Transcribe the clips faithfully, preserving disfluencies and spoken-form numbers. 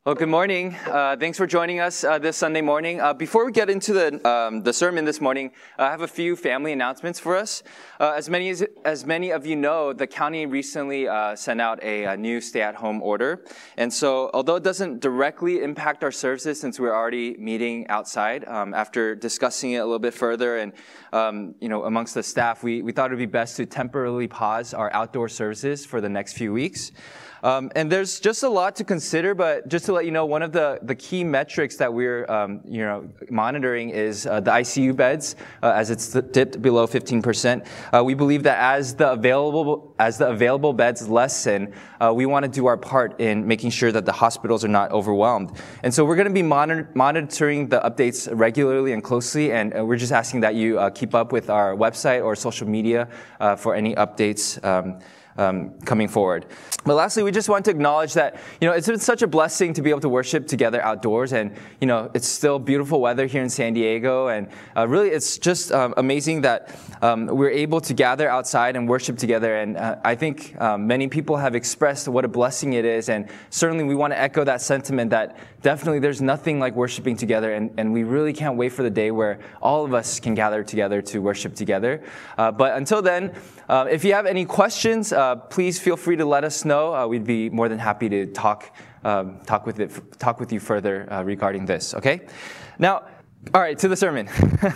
Well, good morning. Uh, thanks for joining us uh, this Sunday morning. Uh, before we get into the um, the sermon this morning, I have a few family announcements for us. Uh, as many as, as many of you know, the county recently uh, sent out a, a new stay-at-home order, and so although it doesn't directly impact our services, since we're already meeting outside, um, after discussing it a little bit further and um, you know amongst the staff, we we thought it would be best to temporarily pause our outdoor services for the next few weeks. Um, and there's just a lot to consider, but just to let you know, one of the, the key metrics that we're um, you know monitoring is uh, the I C U beds, uh, as it's dipped below fifteen percent. Uh, we believe that as the available as the available beds lessen, uh, we want to do our part in making sure that the hospitals are not overwhelmed. And so we're going to be monitor- monitoring the updates regularly and closely, and uh, we're just asking that you uh, keep up with our website or social media uh, for any updates Um, Um, coming forward. But lastly, we just want to acknowledge that, you know, it's been such a blessing to be able to worship together outdoors, and, you know, it's still beautiful weather here in San Diego, and uh, really it's just um, amazing that um, we're able to gather outside and worship together, and uh, I think um, many people have expressed what a blessing it is, and certainly we want to echo that sentiment that definitely there's nothing like worshiping together, and, and we really can't wait for the day where all of us can gather together to worship together. Uh, but until then, uh, if you have any questions, uh, Uh, please feel free to let us know. Uh, we'd be more than happy to talk um, talk with it, talk with you further uh, regarding this. Okay. Now, all right, to the sermon.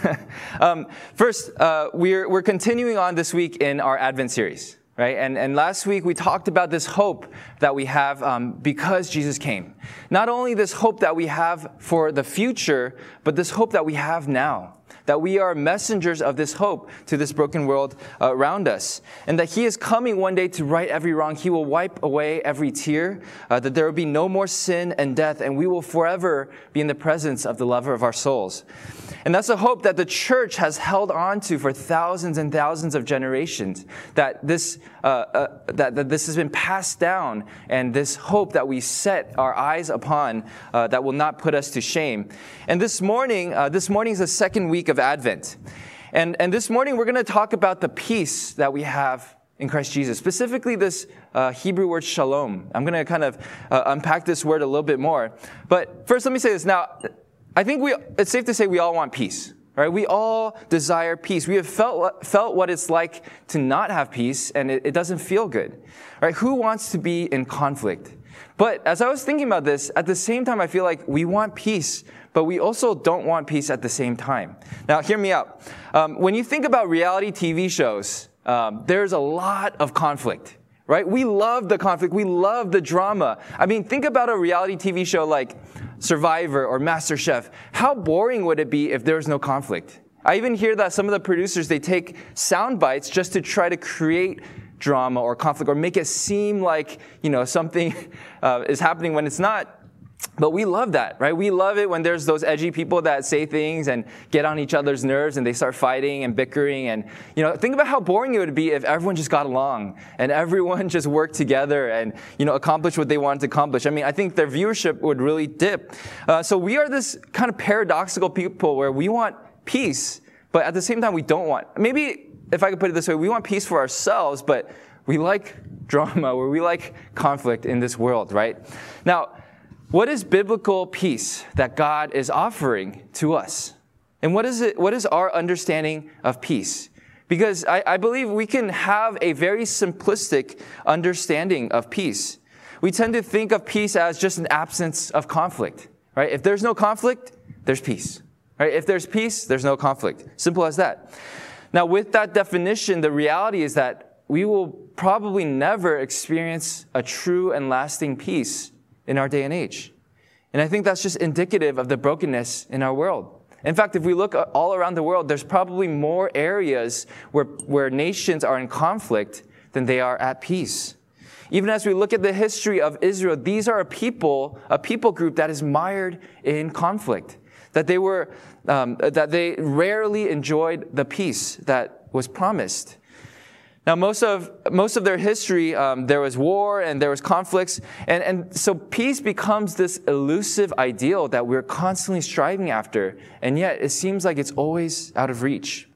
um, first, uh, we're we're continuing on this week in our Advent series, right? And and last week we talked about this hope that we have um, because Jesus came. Not only this hope that we have for the future, but this hope that we have now. That we are messengers of this hope to this broken world uh, around us. And that He is coming one day to right every wrong. He will wipe away every tear. Uh, that there will be no more sin and death. And we will forever be in the presence of the lover of our souls. And that's a hope that the church has held on to for thousands and thousands of generations. That this, uh, uh, that, that this has been passed down. And this hope that we set our eyes upon uh, that will not put us to shame. And this morning, uh, this morning is the second week of Advent. And, and this morning we're going to talk about the peace that we have in Christ Jesus. Specifically this uh, Hebrew word shalom. I'm going to kind of uh, unpack this word a little bit more. But first let me say this. Now, I think we it's safe to say we all want peace. Right? We all desire peace. We have felt felt what it's like to not have peace, and it, it doesn't feel good. Right? Who wants to be in conflict? But as I was thinking about this, at the same time, I feel like we want peace, but we also don't want peace at the same time. Now, hear me out. Um, when you think about reality T V shows, um, there's a lot of conflict, right? We love the conflict. We love the drama. I mean, think about a reality T V show like Survivor or MasterChef. How boring would it be if there was no conflict? I even hear that some of the producers, they take sound bites just to try to create drama or conflict or make it seem like, you know, something uh, is happening when it's not. But we love that, right? We love it when there's those edgy people that say things and get on each other's nerves and they start fighting and bickering. And, you know, think about how boring it would be if everyone just got along and everyone just worked together and, you know, accomplished what they wanted to accomplish. I mean, I think their viewership would really dip. Uh, so we are this kind of paradoxical people where we want peace, but at the same time we don't want. Maybe, if I could put it this way, we want peace for ourselves, but we like drama, or we like conflict in this world, right? Now, what is biblical peace that God is offering to us? And what is it? What is our understanding of peace? Because I, I believe we can have a very simplistic understanding of peace. We tend to think of peace as just an absence of conflict, right? If there's no conflict, there's peace, right? If there's peace, there's no conflict. Simple as that. Now, with that definition, the reality is that we will probably never experience a true and lasting peace in our day and age. And I think that's just indicative of the brokenness in our world. In fact, if we look all around the world, there's probably more areas where, where nations are in conflict than they are at peace. Even as we look at the history of Israel, these are a people, a people group that is mired in conflict. That they were, um, that they rarely enjoyed the peace that was promised. Now, most of most of their history, um, there was war and there was conflicts, and, and so peace becomes this elusive ideal that we're constantly striving after, and yet it seems like it's always out of reach.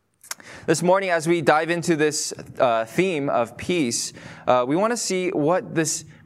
This morning, as we dive into this uh, theme of peace, uh, we want to see what this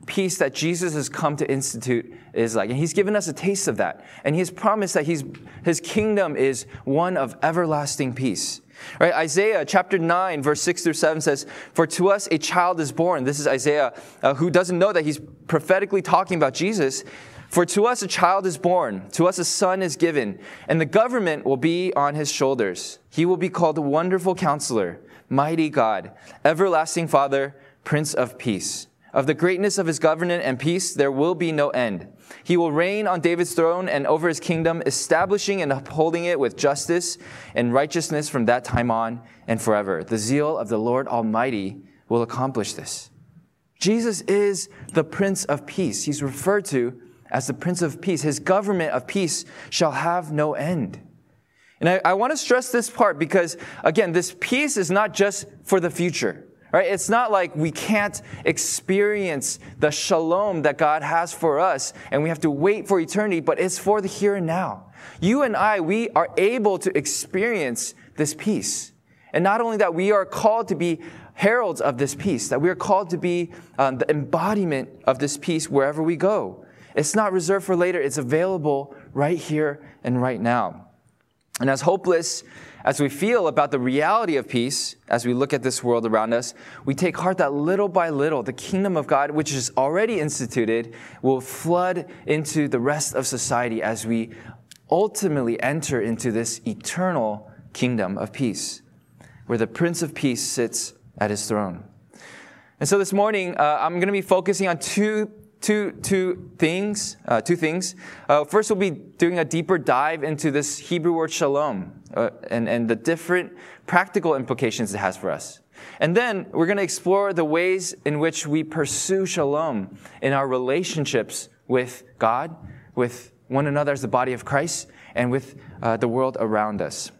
peace that Jesus has come to institute is like. And he's given us a taste of that. And he has promised that he's, his kingdom is one of everlasting peace. Right? Isaiah chapter nine, verse six through seven says, "For to us a child is born." This is Isaiah, uh, who doesn't know that he's prophetically talking about Jesus. "For to us a child is born, to us a son is given, and the government will be on his shoulders. He will be called Wonderful Counselor, Mighty God, Everlasting Father, Prince of Peace. Of the greatness of his government and peace there will be no end. He will reign on David's throne and over his kingdom, establishing and upholding it with justice and righteousness from that time on and forever. The zeal of the Lord Almighty will accomplish this." Jesus is the Prince of Peace. He's referred to as the Prince of Peace. His government of peace shall have no end. And I, I want to stress this part because, again, this peace is not just for the future. Right? It's not like we can't experience the shalom that God has for us and we have to wait for eternity, but it's for the here and now. You and I, we are able to experience this peace. And not only that, we are called to be heralds of this peace, that we are called to be um, the embodiment of this peace wherever we go. It's not reserved for later. It's available right here and right now. And as hopeless as we feel about the reality of peace, as we look at this world around us, we take heart that little by little, the kingdom of God, which is already instituted, will flood into the rest of society as we ultimately enter into this eternal kingdom of peace, where the Prince of Peace sits at his throne. And so this morning, uh, I'm going to be focusing on two Two, two things, uh, two things. Uh, first, we'll be doing a deeper dive into this Hebrew word shalom uh, and, and the different practical implications it has for us. And then we're going to explore the ways in which we pursue shalom in our relationships with God, with one another as the body of Christ, and with uh, the world around us.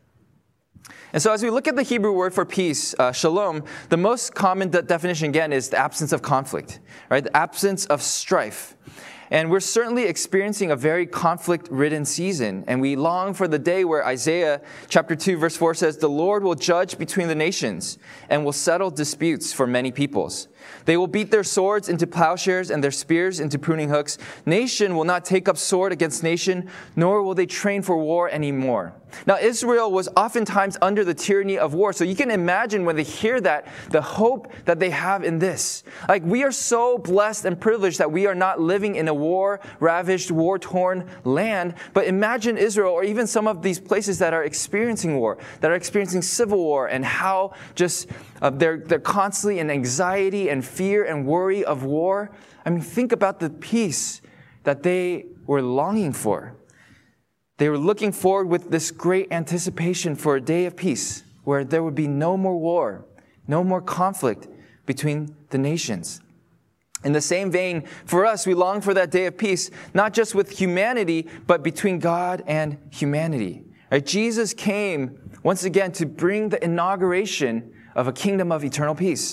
And so as we look at the Hebrew word for peace, uh, shalom, the most common de- definition, again, is the absence of conflict, right? The absence of strife. And we're certainly experiencing a very conflict-ridden season. And we long for the day where Isaiah chapter two, verse four says, "The Lord will judge between the nations and will settle disputes for many peoples. They will beat their swords into plowshares and their spears into pruning hooks. Nation will not take up sword against nation, nor will they train for war anymore." Now, Israel was oftentimes under the tyranny of war. So you can imagine when they hear that, the hope that they have in this. Like, we are so blessed and privileged that we are not living in a war-ravaged, war-torn land. But imagine Israel, or even some of these places that are experiencing war, that are experiencing civil war, and how just uh, they're, they're constantly in anxiety and fear and worry of war. I mean, think about the peace that they were longing for. They were looking forward with this great anticipation for a day of peace where there would be no more war, no more conflict between the nations. In the same vein, for us, we long for that day of peace, not just with humanity, but between God and humanity. Right? Jesus came once again to bring the inauguration of a kingdom of eternal peace.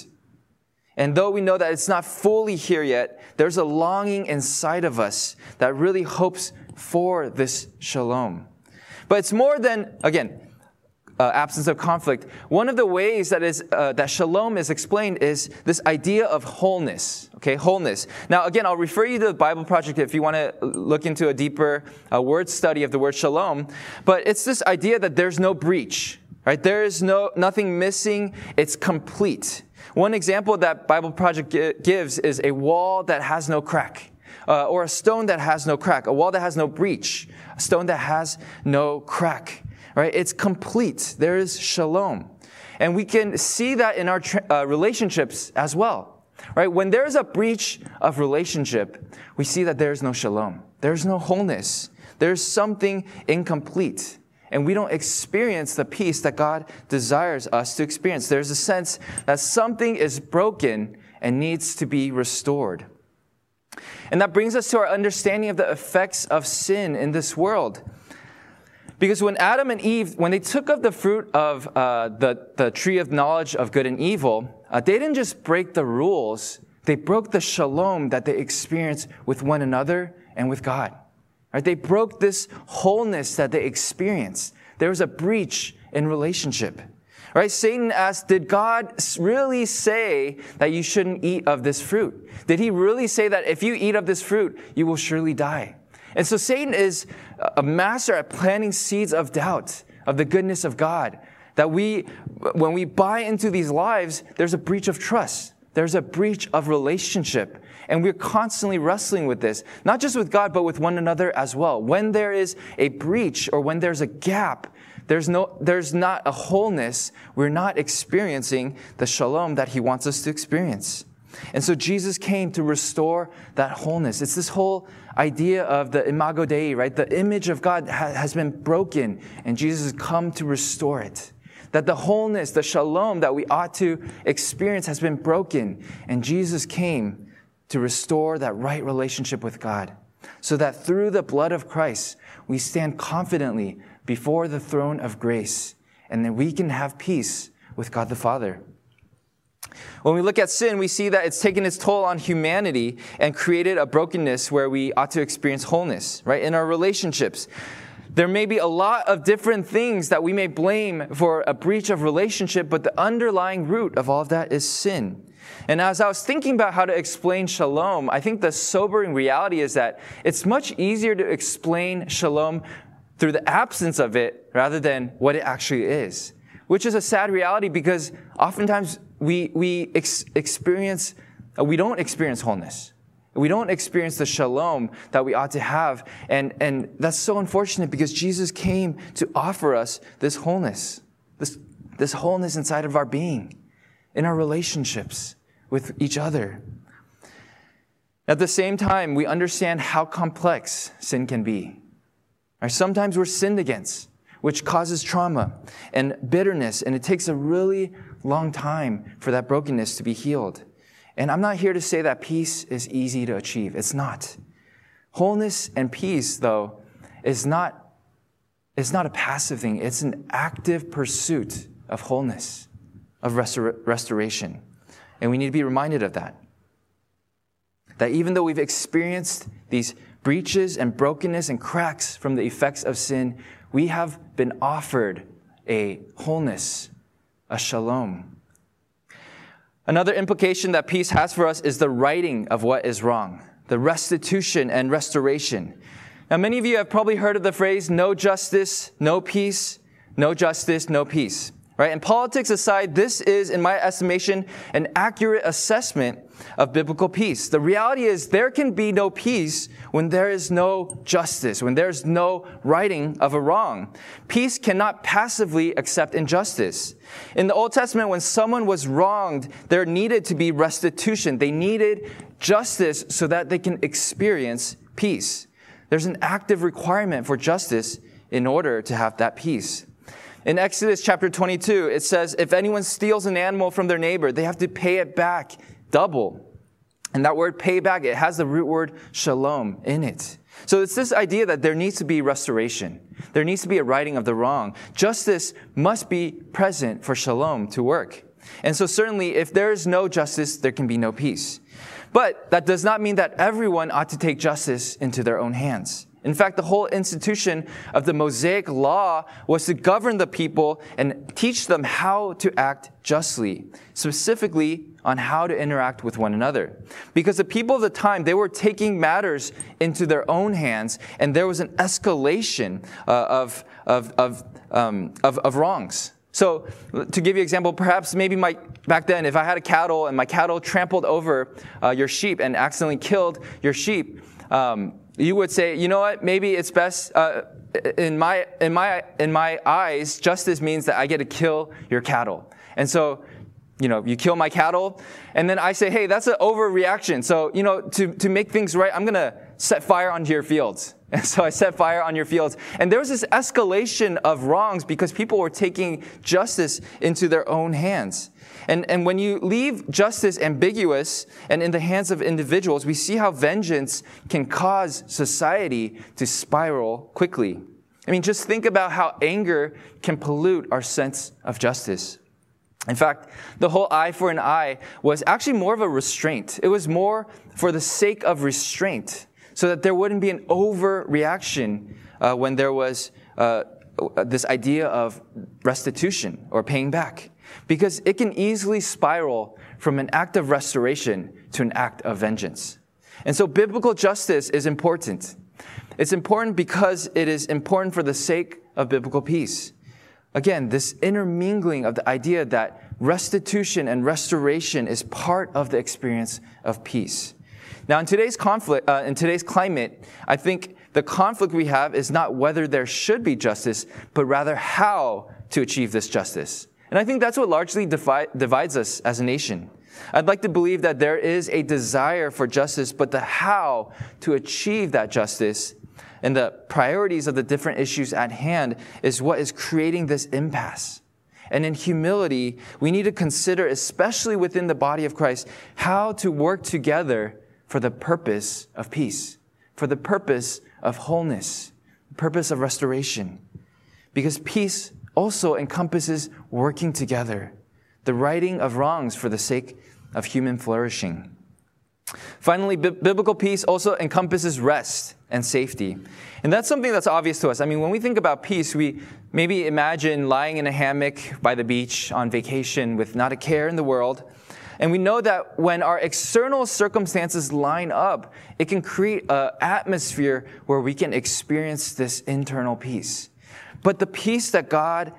And though we know that it's not fully here yet, there's a longing inside of us that really hopes for this shalom. But it's more than, again, uh, absence of conflict. One of the ways that is uh, that shalom is explained is this idea of wholeness. Okay, wholeness. Now, again, I'll refer you to the Bible Project if you want to look into a deeper uh, word study of the word shalom. But it's this idea that there's no breach, right? There is no nothing missing. It's complete. One example that Bible Project gi- gives is a wall that has no crack. Uh, or a stone that has no crack, a wall that has no breach, a stone that has no crack, right? It's complete. There is shalom. And we can see that in our tra- uh, relationships as well, right? When there is a breach of relationship, we see that there is no shalom. There's no wholeness. There's something incomplete. And we don't experience the peace that God desires us to experience. There's a sense that something is broken and needs to be restored. And that brings us to our understanding of the effects of sin in this world. Because when Adam and Eve, when they took of the fruit of uh, the, the tree of knowledge of good and evil, uh, they didn't just break the rules, they broke the shalom that they experienced with one another and with God. Right? They broke this wholeness that they experienced. There was a breach in relationship. Right? Satan asked, did God really say that you shouldn't eat of this fruit? Did he really say that if you eat of this fruit, you will surely die? And so Satan is a master at planting seeds of doubt of the goodness of God. That we, when we buy into these lies, there's a breach of trust. There's a breach of relationship. And we're constantly wrestling with this, not just with God, but with one another as well. When there is a breach or when there's a gap, there's no, there's not a wholeness. We're not experiencing the shalom that he wants us to experience. And so Jesus came to restore that wholeness. It's this whole idea of the imago Dei, right? The image of God ha- has been broken, and Jesus has come to restore it. That the wholeness, the shalom that we ought to experience has been broken, and Jesus came to restore that right relationship with God, so that through the blood of Christ, we stand confidently before the throne of grace, and then we can have peace with God the Father. When we look at sin, we see that it's taken its toll on humanity and created a brokenness where we ought to experience wholeness, right? In our relationships. There may be a lot of different things that we may blame for a breach of relationship, but the underlying root of all of that is sin. And as I was thinking about how to explain shalom, I think the sobering reality is that it's much easier to explain shalom through the absence of it rather than what it actually is, which is a sad reality because oftentimes we we ex- experience, uh, we don't experience wholeness. We don't experience the shalom that we ought to have. And, and that's so unfortunate because Jesus came to offer us this wholeness, this, this wholeness inside of our being, in our relationships with each other. At the same time, we understand how complex sin can be. Right? Sometimes we're sinned against, which causes trauma and bitterness, and it takes a really long time for that brokenness to be healed. And I'm not here to say that peace is easy to achieve. It's not. Wholeness and peace, though, is not, is not a passive thing. It's an active pursuit of wholeness, of restor- restoration. And we need to be reminded of that. That even though we've experienced these breaches and brokenness and cracks from the effects of sin, we have been offered a wholeness, a shalom. Another implication that peace has for us is the righting of what is wrong, the restitution and restoration. Now, many of you have probably heard of the phrase, no justice, no peace, no justice, no peace. Right? And politics aside, this is, in my estimation, an accurate assessment of biblical peace. The reality is there can be no peace when there is no justice, when there's no righting of a wrong. Peace cannot passively accept injustice. In the Old Testament, when someone was wronged, there needed to be restitution. They needed justice so that they can experience peace. There's an active requirement for justice in order to have that peace. In Exodus chapter twenty-two, it says, if anyone steals an animal from their neighbor, they have to pay it back double. And that word pay back, it has the root word shalom in it. So it's this idea that there needs to be restoration. There needs to be a righting of the wrong. Justice must be present for shalom to work. And so certainly, if there is no justice, there can be no peace. But that does not mean that everyone ought to take justice into their own hands. In fact, the whole institution of the Mosaic law was to govern the people and teach them how to act justly, specifically on how to interact with one another. Because the people of the time, they were taking matters into their own hands, and there was an escalation uh, of, of, of, um, of, of wrongs. So, to give you an example, perhaps maybe my, back then, if I had a cattle and my cattle trampled over uh, your sheep and accidentally killed your sheep, um, you would say, you know what, maybe it's best, uh, in my, in my, in my eyes, justice means that I get to kill your cattle. And so, you know, you kill my cattle, and then I say, hey, that's an overreaction. So, you know, to, to make things right, I'm going to set fire onto your fields. And so I set fire on your fields. And there was this escalation of wrongs because people were taking justice into their own hands. And, and when you leave justice ambiguous and in the hands of individuals, we see how vengeance can cause society to spiral quickly. I mean, just think about how anger can pollute our sense of justice. In fact, the whole eye for an eye was actually more of a restraint. It was more for the sake of restraint, so that there wouldn't be an overreaction uh, when there was uh, this idea of restitution or paying back, because it can easily spiral from an act of restoration to an act of vengeance. And so biblical justice is important. It's important because it is important for the sake of biblical peace. Again, this intermingling of the idea that restitution and restoration is part of the experience of peace. Now, in today's conflict, uh, in today's climate, I think the conflict we have is not whether there should be justice, but rather how to achieve this justice. And I think that's what largely divi- divides us as a nation. I'd like to believe that there is a desire for justice, but the how to achieve that justice and the priorities of the different issues at hand is what is creating this impasse. And in humility, we need to consider, especially within the body of Christ, how to work together for the purpose of peace, for the purpose of wholeness, the purpose of restoration. Because peace also encompasses working together, the righting of wrongs for the sake of human flourishing. Finally, b- biblical peace also encompasses rest and safety. And that's something that's obvious to us. I mean, when we think about peace, we maybe imagine lying in a hammock by the beach on vacation with not a care in the world. And we know that when our external circumstances line up, it can create an atmosphere where we can experience this internal peace. But the peace that God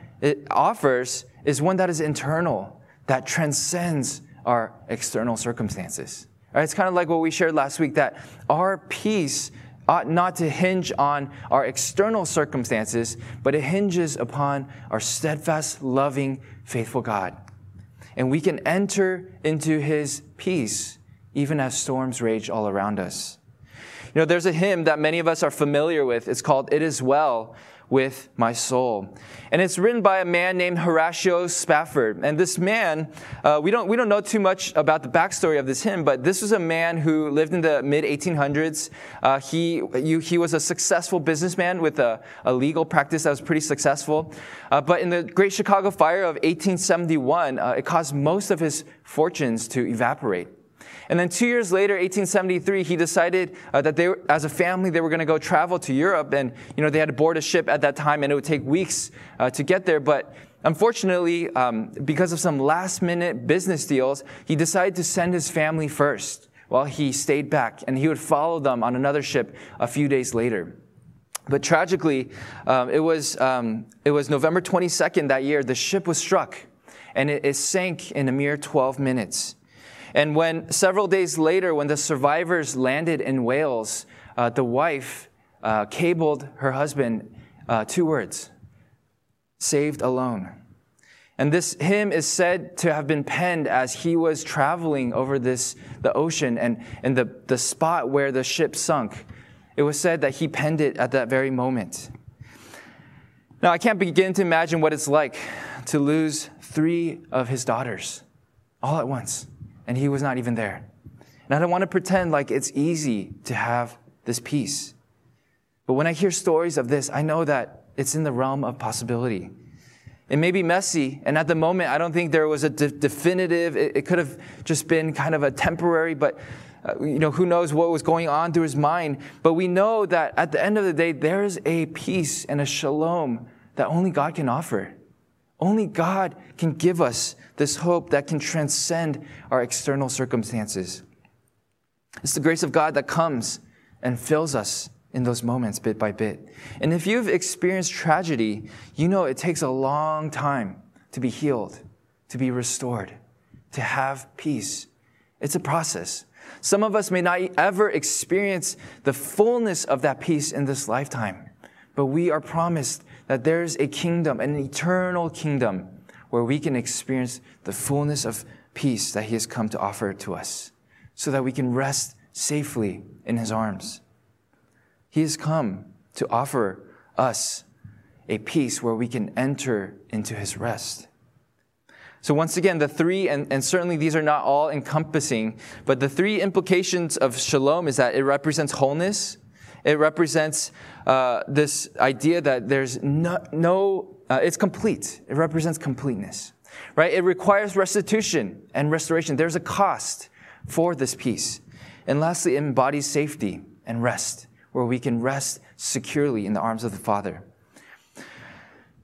offers is one that is internal, that transcends our external circumstances. All right, it's kind of like what we shared last week, that our peace ought not to hinge on our external circumstances, but it hinges upon our steadfast, loving, faithful God. And we can enter into His peace even as storms rage all around us. You know, there's a hymn that many of us are familiar with. It's called "It Is Well With My Soul." And it's written by a man named Horatio Spafford. And this man, uh, we don't we don't know too much about the backstory of this hymn, but this was a man who lived in the mid eighteen hundreds. Uh, he you, he was a successful businessman with a, a legal practice that was pretty successful. Uh, but in the Great Chicago Fire of eighteen seventy-one, uh, it caused most of his fortunes to evaporate. And then two years later, eighteen seventy-three, he decided uh, that they, were, as a family, they were going to go travel to Europe. And, you know, they had to board a ship at that time, and it would take weeks uh, to get there. But unfortunately, um, because of some last-minute business deals, he decided to send his family first while he stayed back. And he would follow them on another ship a few days later. But tragically, um, it was um, it was November twenty-second that year, the ship was struck, and it, it sank in a mere twelve minutes. And when several days later, when the survivors landed in Wales, uh, the wife uh, cabled her husband uh, two words: saved alone. And this hymn is said to have been penned as he was traveling over this the ocean and, and the, the spot where the ship sunk. It was said that he penned it at that very moment. Now, I can't begin to imagine what it's like to lose three of his daughters all at once. And he was not even there. And I don't want to pretend like it's easy to have this peace. But when I hear stories of this, I know that it's in the realm of possibility. It may be messy, and at the moment, I don't think there was a de- definitive, it, it could have just been kind of a temporary, but uh, you know, who knows what was going on through his mind. But we know that at the end of the day, there's a peace and a shalom that only God can offer. Only God can give us this hope that can transcend our external circumstances. It's the grace of God that comes and fills us in those moments bit by bit. And if you've experienced tragedy, you know it takes a long time to be healed, to be restored, to have peace. It's a process. Some of us may not ever experience the fullness of that peace in this lifetime, but we are promised that there's a kingdom, an eternal kingdom, where we can experience the fullness of peace that He has come to offer to us, so that we can rest safely in His arms. He has come to offer us a peace where we can enter into His rest. So once again, the three, and, and certainly these are not all encompassing, but the three implications of shalom is that it represents wholeness. It represents uh, this idea that there's no, no uh, it's complete. It represents completeness, right? It requires restitution and restoration. There's a cost for this peace. And lastly, it embodies safety and rest, where we can rest securely in the arms of the Father.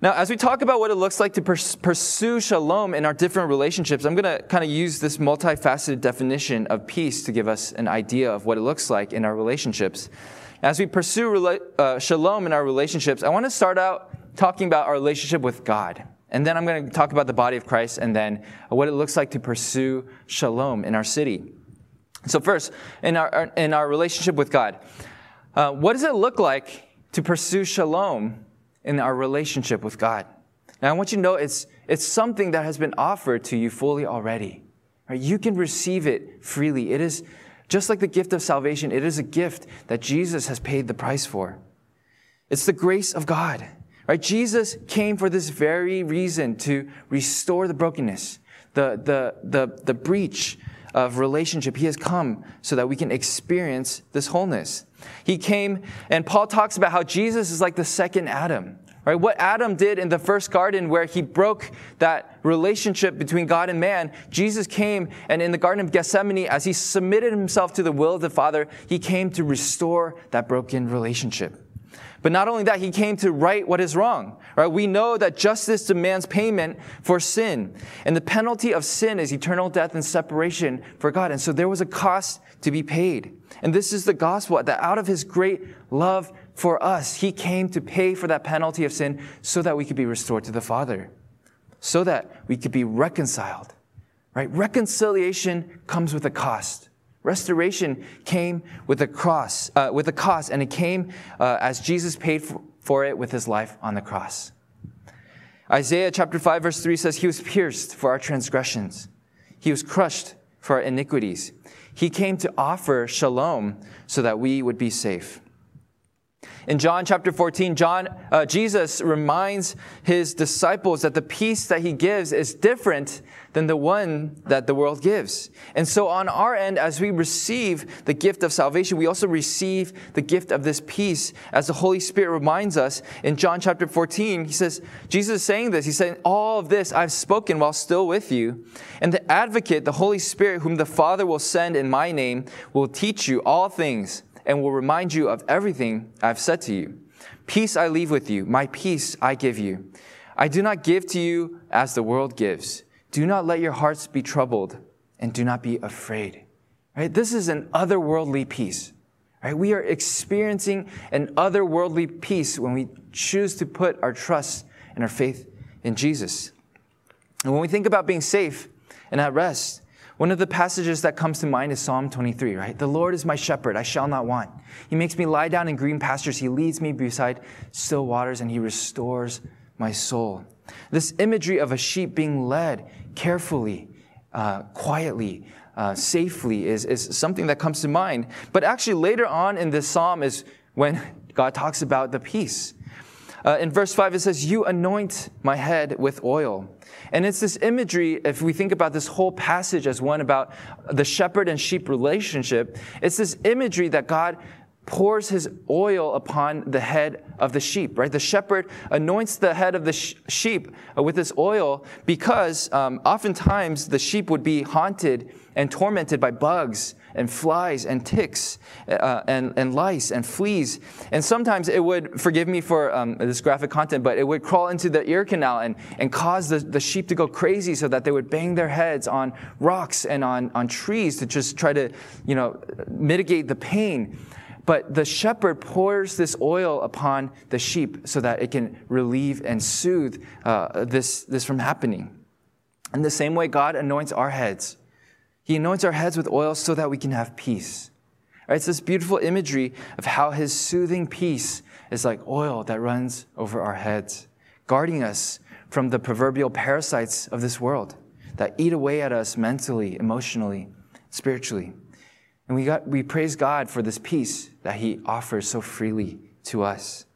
Now, as we talk about what it looks like to pers- pursue shalom in our different relationships, I'm going to kind of use this multifaceted definition of peace to give us an idea of what it looks like in our relationships. As we pursue rela- uh, shalom in our relationships, I want to start out talking about our relationship with God. And then I'm going to talk about the body of Christ and then what it looks like to pursue shalom in our city. So first, in our in our relationship with God, uh, what does it look like to pursue shalom in our relationship with God? Now, I want you to know it's it's something that has been offered to you fully already. Right? You can receive it freely. It is just like the gift of salvation. It is a gift that Jesus has paid the price for. It's the grace of God. Right? Jesus came for this very reason, to restore the brokenness, the the the the breach of relationship. He has come so that we can experience this wholeness. He came, and Paul talks about how Jesus is like the second Adam, right? What Adam did in the first garden where he broke that relationship between God and man, Jesus came, and in the Garden of Gethsemane, as he submitted himself to the will of the Father, he came to restore that broken relationship. But not only that, he came to right what is wrong, right? We know that justice demands payment for sin. And the penalty of sin is eternal death and separation for God. And so there was a cost to be paid. And this is the gospel, that out of his great love for us, he came to pay for that penalty of sin so that we could be restored to the Father, so that we could be reconciled, right? Reconciliation comes with a cost. Restoration came with a cross, uh, with a cost, and it came uh, as Jesus paid for, for it with his life on the cross. Isaiah chapter five, verse three says, he was pierced for our transgressions. He was crushed for our iniquities. He came to offer shalom so that we would be safe. In John chapter fourteen, John, uh, Jesus reminds his disciples that the peace that he gives is different than the one that the world gives. And so on our end, as we receive the gift of salvation, we also receive the gift of this peace, as the Holy Spirit reminds us in John chapter fourteen. He says, Jesus is saying this, he's saying, all of this I've spoken while still with you. And the advocate, the Holy Spirit, whom the Father will send in my name, will teach you all things and will remind you of everything I've said to you. Peace I leave with you, my peace I give you. I do not give to you as the world gives. Do not let your hearts be troubled, and do not be afraid. Right? This is an otherworldly peace. Right? We are experiencing an otherworldly peace when we choose to put our trust and our faith in Jesus. And when we think about being safe and at rest, one of the passages that comes to mind is Psalm twenty-three, right? The Lord is my shepherd, I shall not want. He makes me lie down in green pastures. He leads me beside still waters, and he restores my soul. This imagery of a sheep being led carefully, uh, quietly, uh, safely is, is something that comes to mind. But actually later on in this psalm is when God talks about the peace. Uh, in verse five, it says, you anoint my head with oil. And it's this imagery, if we think about this whole passage as one about the shepherd and sheep relationship, it's this imagery that God pours his oil upon the head of the sheep, right? The shepherd anoints the head of the sh- sheep with this oil because um, oftentimes the sheep would be haunted and tormented by bugs and flies and ticks uh, and, and lice and fleas. And sometimes it would, forgive me for um, this graphic content, but it would crawl into the ear canal and, and cause the, the sheep to go crazy so that they would bang their heads on rocks and on, on trees to just try to, you know, mitigate the pain. But the shepherd pours this oil upon the sheep so that it can relieve and soothe uh, this, this from happening. In the same way, God anoints our heads. He anoints our heads with oil so that we can have peace. Right? It's this beautiful imagery of how his soothing peace is like oil that runs over our heads, guarding us from the proverbial parasites of this world that eat away at us mentally, emotionally, spiritually. And we got we praise God for this peace that he offers so freely to us.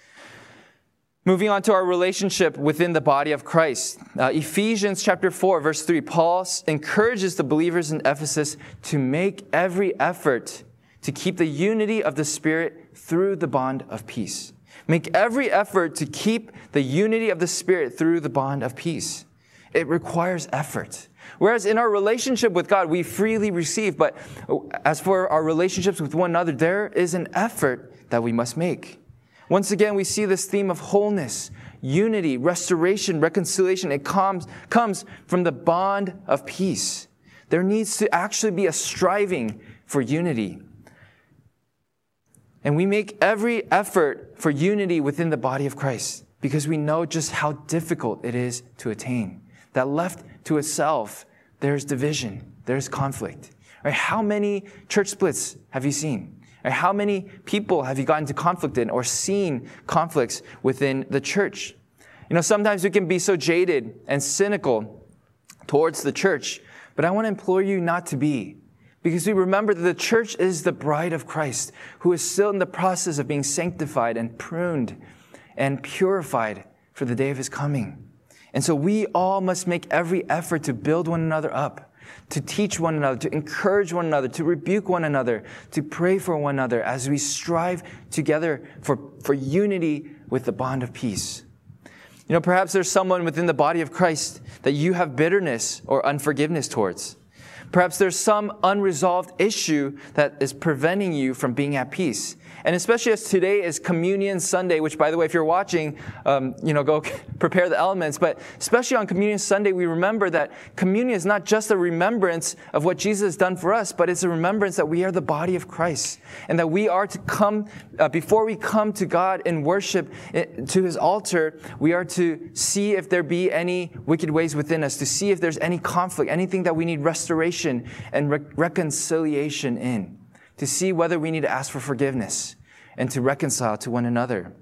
Moving on to our relationship within the body of Christ. Uh, Ephesians chapter four, verse three, Paul encourages the believers in Ephesus to make every effort to keep the unity of the Spirit through the bond of peace. Make every effort to keep the unity of the Spirit through the bond of peace. It requires effort. Whereas in our relationship with God, we freely receive, but as for our relationships with one another, there is an effort that we must make. Once again, we see this theme of wholeness, unity, restoration, reconciliation, it comes, comes from the bond of peace. There needs to actually be a striving for unity. And we make every effort for unity within the body of Christ because we know just how difficult it is to attain. That left to itself, there's division, there's conflict. Right? How many church splits have you seen? Right? How many people have you gotten into conflict in or seen conflicts within the church? You know, sometimes we can be so jaded and cynical towards the church, but I want to implore you not to be. Because we remember that the church is the bride of Christ, who is still in the process of being sanctified and pruned and purified for the day of his coming. And so we all must make every effort to build one another up, to teach one another, to encourage one another, to rebuke one another, to pray for one another as we strive together for, for unity with the bond of peace. You know, perhaps there's someone within the body of Christ that you have bitterness or unforgiveness towards. Perhaps there's some unresolved issue that is preventing you from being at peace. And especially as today is Communion Sunday, which, by the way, if you're watching, um, you know, go prepare the elements. But especially on Communion Sunday, we remember that communion is not just a remembrance of what Jesus has done for us, but it's a remembrance that we are the body of Christ and that we are to come, uh, before we come to God in worship to his altar, we are to see if there be any wicked ways within us, to see if there's any conflict, anything that we need restoration and re- reconciliation in. To see whether we need to ask for forgiveness and to reconcile to one another.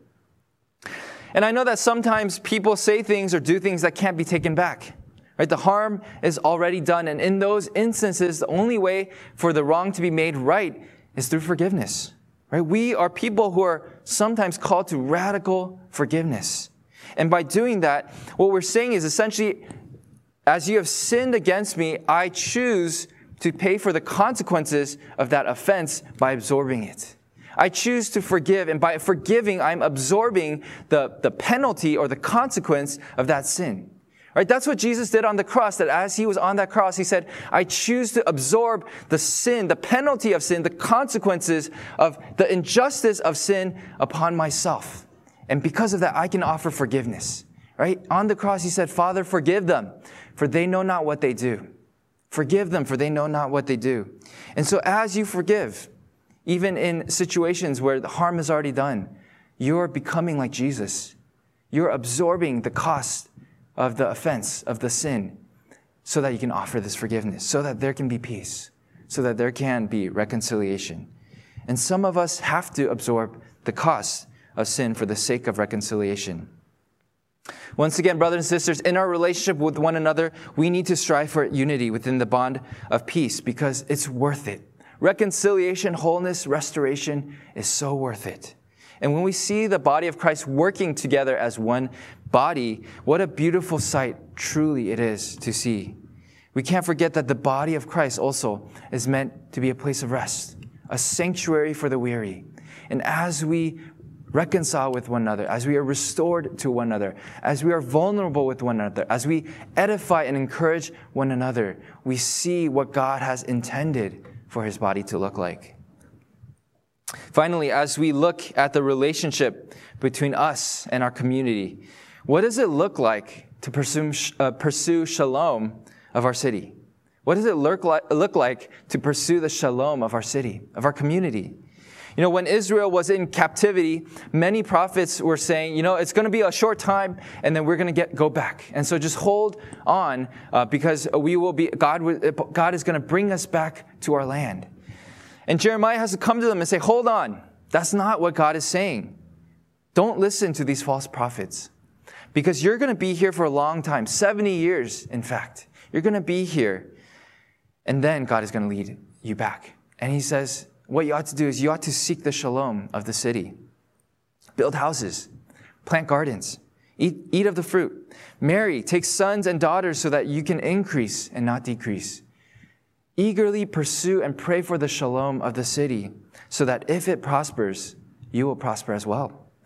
And I know that sometimes people say things or do things that can't be taken back. Right? The harm is already done. And in those instances, the only way for the wrong to be made right is through forgiveness. Right? We are people who are sometimes called to radical forgiveness. And by doing that, what we're saying is essentially, as you have sinned against me, I choose to pay for the consequences of that offense by absorbing it. I choose to forgive, and by forgiving, I'm absorbing the, the penalty or the consequence of that sin. Right? That's what Jesus did on the cross, that as he was on that cross, he said, I choose to absorb the sin, the penalty of sin, the consequences of the injustice of sin upon myself. And because of that, I can offer forgiveness. Right? On the cross, he said, Father, forgive them, for they know not what they do. Forgive them, for they know not what they do. And so as you forgive, even in situations where the harm is already done, you're becoming like Jesus. You're absorbing the cost of the offense, of the sin, so that you can offer this forgiveness, so that there can be peace, so that there can be reconciliation. And some of us have to absorb the cost of sin for the sake of reconciliation. Once again, brothers and sisters, in our relationship with one another, we need to strive for unity within the bond of peace because it's worth it. Reconciliation, wholeness, restoration is so worth it. And when we see the body of Christ working together as one body, what a beautiful sight truly it is to see. We can't forget that the body of Christ also is meant to be a place of rest, a sanctuary for the weary. And as we reconcile with one another, as we are restored to one another, as we are vulnerable with one another, as we edify and encourage one another, we see what God has intended for his body to look like. Finally, as we look at the relationship between us and our community, what does it look like to pursue, uh, pursue shalom of our city? What does it look like, look like to pursue the shalom of our city, of our community? You know, when Israel was in captivity, many prophets were saying, you know, it's going to be a short time and then we're going to get go back. And so just hold on uh, because we will be, God, God is going to bring us back to our land. And Jeremiah has to come to them and say, hold on. That's not what God is saying. Don't listen to these false prophets because you're going to be here for a long time, seventy years, in fact. You're going to be here and then God is going to lead you back. And he says, what you ought to do is you ought to seek the shalom of the city. Build houses, plant gardens, eat, eat of the fruit. Marry, take sons and daughters so that you can increase and not decrease. Eagerly pursue and pray for the shalom of the city so that if it prospers, you will prosper as well.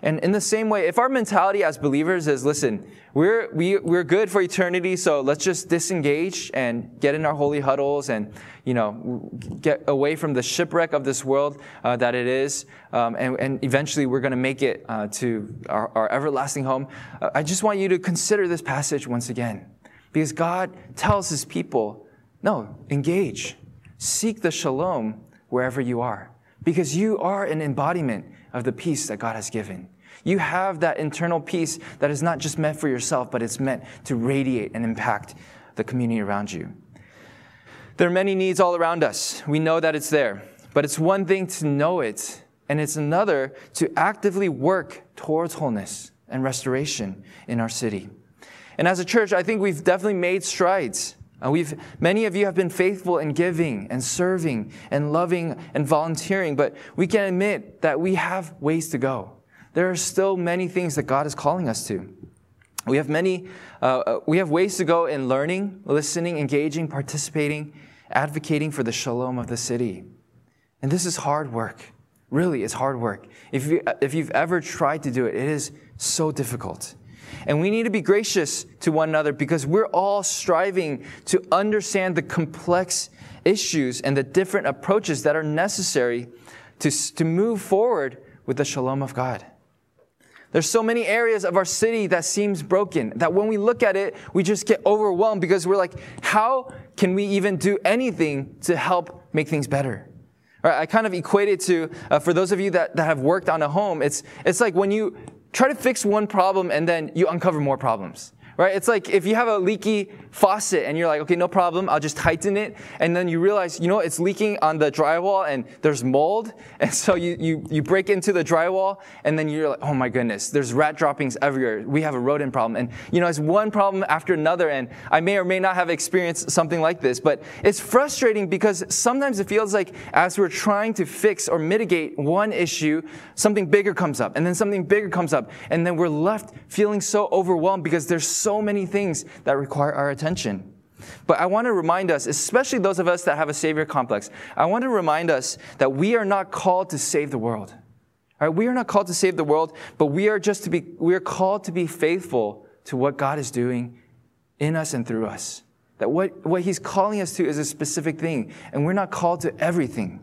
And in the same way, if our mentality as believers is, listen, we're, we, we're good for eternity, so let's just disengage and get in our holy huddles and, you know, get away from the shipwreck of this world uh, that it is, um, and, and eventually we're going to make it uh, to our, our everlasting home. Uh, I just want you to consider this passage once again, because God tells his people, no, engage. Seek the shalom wherever you are, because you are an embodiment of the peace that God has given. You have that internal peace that is not just meant for yourself, but it's meant to radiate and impact the community around you. There are many needs all around us. We know that it's there, but it's one thing to know it, and it's another to actively work towards wholeness and restoration in our city. And as a church, I think we've definitely made strides. Uh, we've, many of you have been faithful in giving and serving and loving and volunteering, but we can admit that we have ways to go. There are still many things that God is calling us to. We have many, uh, we have ways to go in learning, listening, engaging, participating, advocating for the shalom of the city. And this is hard work. Really, it's hard work. If you, if you've ever tried to do it, it is so difficult. And we need to be gracious to one another because we're all striving to understand the complex issues and the different approaches that are necessary to, to move forward with the shalom of God. There's so many areas of our city that seems broken, that when we look at it, we just get overwhelmed because we're like, how can we even do anything to help make things better? Right, I kind of equate it to, uh, for those of you that, that have worked on a home, it's, it's like when you try to fix one problem and then you uncover more problems, right? It's like if you have a leaky faucet and you're like, okay, no problem, I'll just tighten it. And then you realize, you know, it's leaking on the drywall and there's mold. And so you, you, you break into the drywall and then you're like, oh my goodness, there's rat droppings everywhere. We have a rodent problem. And, you know, it's one problem after another. And I may or may not have experienced something like this, but it's frustrating because sometimes it feels like as we're trying to fix or mitigate one issue, something bigger comes up and then something bigger comes up. And then we're left feeling so overwhelmed because there's so many things that require our attention. But I want to remind us, especially those of us that have a savior complex, I want to remind us that we are not called to save the world. All right? We are not called to save the world, but we are just to be, we are called to be faithful to what God is doing in us and through us. That what, what he's calling us to is a specific thing, and we're not called to everything,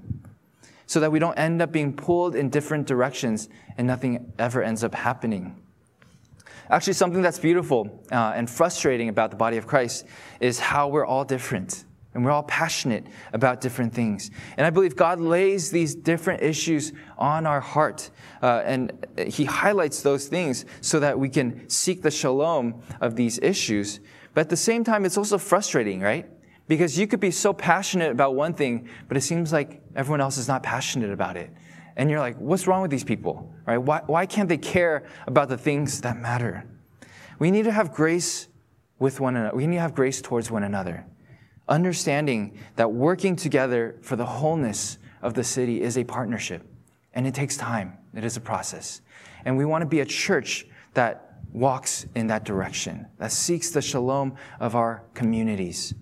so that we don't end up being pulled in different directions and nothing ever ends up happening. Actually, something that's beautiful uh, and frustrating about the body of Christ is how we're all different. And we're all passionate about different things. And I believe God lays these different issues on our heart. Uh, and he highlights those things so that we can seek the shalom of these issues. But at the same time, it's also frustrating, right? Because you could be so passionate about one thing, but it seems like everyone else is not passionate about it. And you're like, what's wrong with these people? Right? Why, why can't they care about the things that matter? We need to have grace with one another. We need to have grace towards one another. Understanding that working together for the wholeness of the city is a partnership. And it takes time. It is a process. And we want to be a church that walks in that direction, that seeks the shalom of our communities.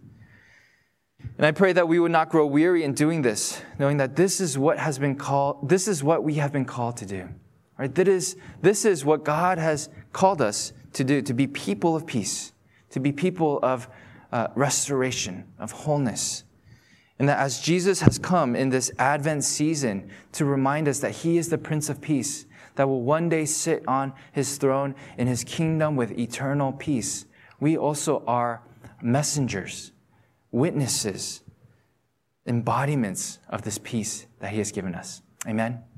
And I pray that we would not grow weary in doing this, knowing that this is what has been called, this is what we have been called to do. Right? That is, this is what God has called us to do, to be people of peace, to be people of uh, restoration, of wholeness. And that as Jesus has come in this Advent season to remind us that he is the Prince of Peace, that will one day sit on his throne in his kingdom with eternal peace, we also are messengers, witnesses, embodiments of this peace that he has given us. Amen.